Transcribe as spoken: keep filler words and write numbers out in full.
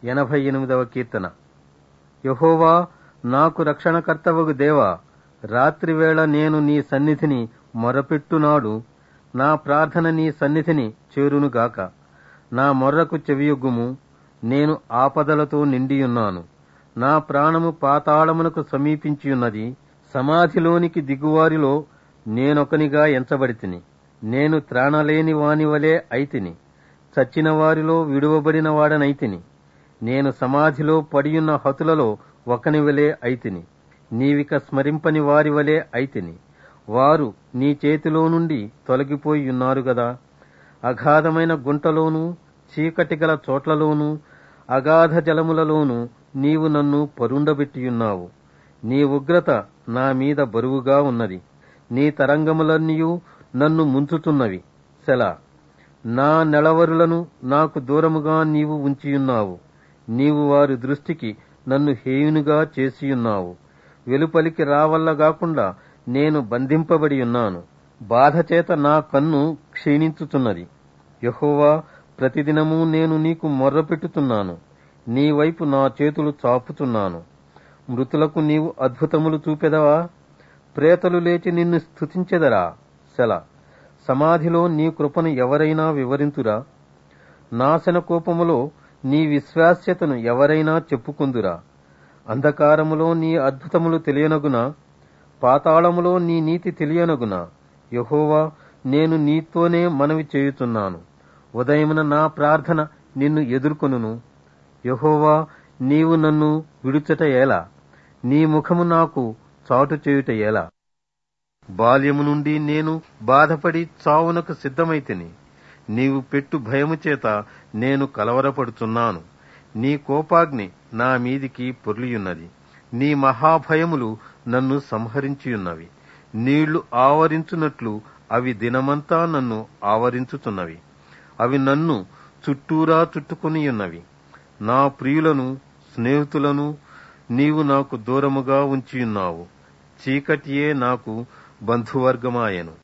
ఎనభై ఎనిమిదవ కీర్తన. యెహోవా నాకు రక్షణకర్తవగు దేవా, రాత్రివేళ నేను నీ సన్నిధిని మొరపెట్టునాడు నా ప్రార్థన నీ సన్నిధిని చేరునుగాక. నా మొర్రకు చెవియొగ్గుము, నేను ఆపదలతో నిండియున్నాను. నా ప్రాణము పాతాళమునకు సమీపించియున్నది. సమాధిలోనికి దిగువారిలో నేనొకనిగా ఎంచబడితిని. నేను త్రాణలేని వానివలే అయితిని. చచ్చిన వారిలో విడువబడిన వాడనైతిని. నేను సమాధిలో పడియున్న హతులలో ఒకనివలే అయితిని. నీవిక స్మరింపని వారివలే అయితిని. వారు నీ చేతిలో నుండి తొలగిపోయియున్నారు గదా. అగాధమైన గుంటలోనూ చీకటిగల చోట్లలోనూ అగాధ జలములలోనూ నీవు నన్ను పరుండబెట్టియున్నావు. నీ ఉగ్రత నా మీద బరువుగా ఉన్నది. నీ తరంగములన్నీయూ నన్ను ముంచుతున్నవి. సెలా. నా నెలవరులను నాకు దూరముగా నీవు ఉంచియున్నావు. నీవు వారి దృష్టికి నన్ను హేయునిగా చేసియున్నావు. వెలుపలికి రావల్లగాకుండా నేను బంధింపబడి ఉన్నాను. బాధచేత నా కన్ను క్షీణించుచున్నది. యెహోవా, ప్రతిదినము నేను నీకు మొర్రపెట్టుతున్నాను. నీ వైపు నా చేతులు చాపుతున్నాను. మృతులకు నీవు అద్భుతములు చూపెదవా? ప్రేతలు లేచి నిన్ను స్తుతించెదరా? సెలా. సమాధిలో నీ కృపను ఎవరైనా వివరింతురా? నాశన కోపములో నీ విశ్వాస్యతను ఎవరైనా చెప్పుకుందురా? అంధకారములో నీ అద్భుతములు తెలియనగునా? పాతాళములో నీ నీతి తెలియనగునా? యెహోవా, నేను నీతోనే మనవి చేయుచున్నాను. ఉదయమున నా ప్రార్థన నిన్ను ఎదుర్కొనును. యెహోవా, నీవు నన్ను విడుచుట ఎలా? నీ ముఖము నాకు చాటు చేయుట ఎలా? బాల్యము నుండి నేను బాధపడి చావునకు సిద్ధమైతిని. నీవు పెట్టు భయము చేత నేను కలవరపడుచున్నాను. నీ కోపాగ్ని నా మీదికి పొర్లియున్నది. నీ మహాభయములు నన్ను సంహరించియున్నవి. నీళ్లు ఆవరించున్నట్లు అవి దినమంతా నన్ను ఆవరించుతున్నవి. అవి నన్ను చుట్టూరా చుట్టుకొనియున్నవి. నా ప్రియులను స్నేహితులను నీవు నాకు దూరముగా ఉంచియున్నావు. చీకటియే నాకు బంధువర్గమాయెను.